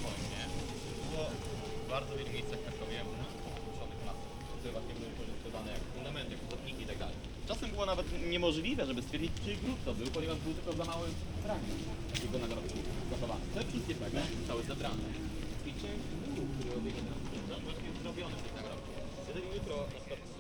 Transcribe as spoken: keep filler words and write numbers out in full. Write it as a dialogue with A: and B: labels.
A: wojnie było w bardzo wielu miejscach w Krakowie ruszonych masów, które właśnie były wykorzystywane jak fundamenty, jak płotniki i tak dalej. Czasem było nawet niemożliwe, żeby stwierdzić, czyj grób to był, ponieważ był tylko za mały fragment takiego nagrobku zachowany. Te wszystkie fragmenty zostały zebrane i część muru, który obiega nas, właśnie jest zrobiony w tych nagrobkach. Jeżeli jutro na przykład